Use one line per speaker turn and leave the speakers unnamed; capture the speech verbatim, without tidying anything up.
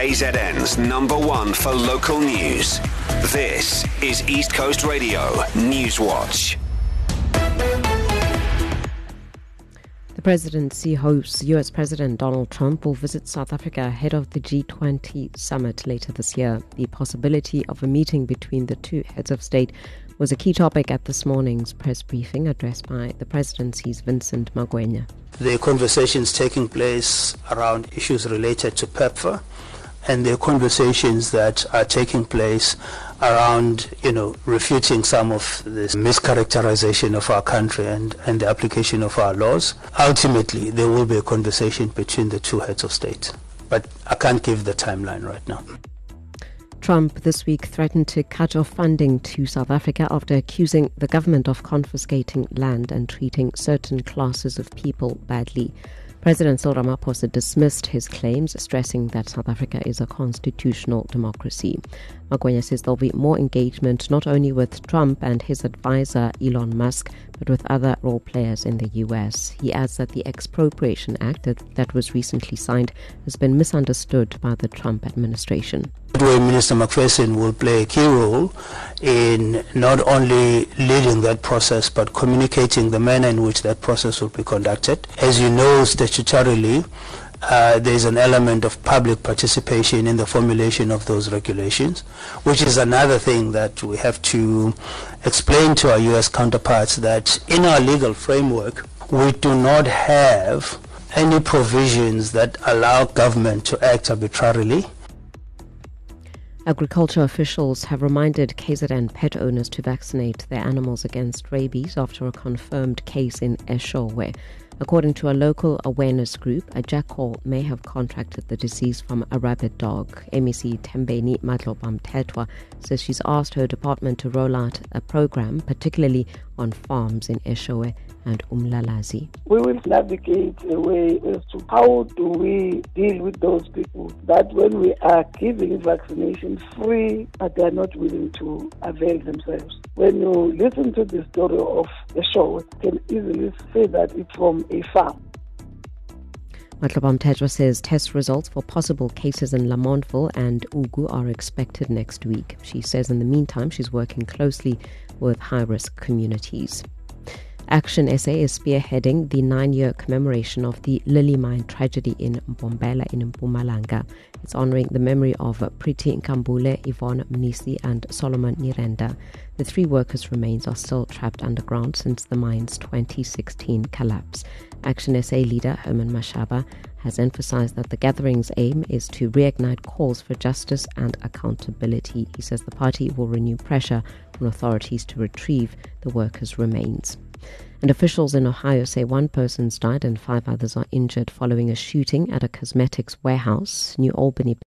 K Z N's number one for local news. This is East Coast Radio News Watch.
The presidency hopes U S President Donald Trump will visit South Africa ahead of the G twenty summit later this year. The possibility of a meeting between the two heads of state was a key topic at this morning's press briefing addressed by the presidency's Vincent Magwenya.
There are conversations taking place around issues related to PEPFAR, and there are conversations that are taking place around, you know, refuting some of this mischaracterization of our country and, and the application of our laws. Ultimately, there will be a conversation between the two heads of state, but I can't give the timeline right now.
Trump this week threatened to cut off funding to South Africa after accusing the government of confiscating land and treating certain classes of people badly. President Cyril Ramaphosa dismissed his claims, stressing that South Africa is a constitutional democracy. Magwenya says there'll be more engagement not only with Trump and his advisor Elon Musk, but with other role players in the U S. He adds that the Expropriation Act that, that was recently signed has been misunderstood by the Trump administration.
Where Minister McPherson will play a key role in not only leading that process but communicating the manner in which that process will be conducted. As you know, statutorily, uh, there is an element of public participation in the formulation of those regulations, which is another thing that we have to explain to our U S counterparts, that in our legal framework, we do not have any provisions that allow government to act arbitrarily.
Agriculture officials have reminded K Z N pet owners to vaccinate their animals against rabies after a confirmed case in Eshowe. According to a local awareness group, a jackal may have contracted the disease from a rabid dog. M E C Tembeni Madlobamthethwa says she's asked her department to roll out a program, particularly on farms in Eshowe and Umlalazi.
We will navigate a way as to how do we deal with those people that when we are giving vaccination free, but they are not willing to avail themselves. When you listen to the story of the show, you can easily say that it's from a farm.
Madlobamthethwa says test results for possible cases in Lamontville and Ugu are expected next week. She says in the meantime she's working closely with high-risk communities. Action S A is spearheading the nine-year commemoration of the Lily Mine tragedy in Mbombela in Mpumalanga. It's honouring the memory of Priti Nkambule, Yvonne Mnisi and Solomon Nirenda. The three workers' remains are still trapped underground since the mine's twenty sixteen collapse. Action S A leader Herman Mashaba has emphasised that the gathering's aim is to reignite calls for justice and accountability. He says the party will renew pressure on authorities to retrieve the workers' remains. And officials in Ohio say one person's died and five others are injured following a shooting at a cosmetics warehouse. New Albany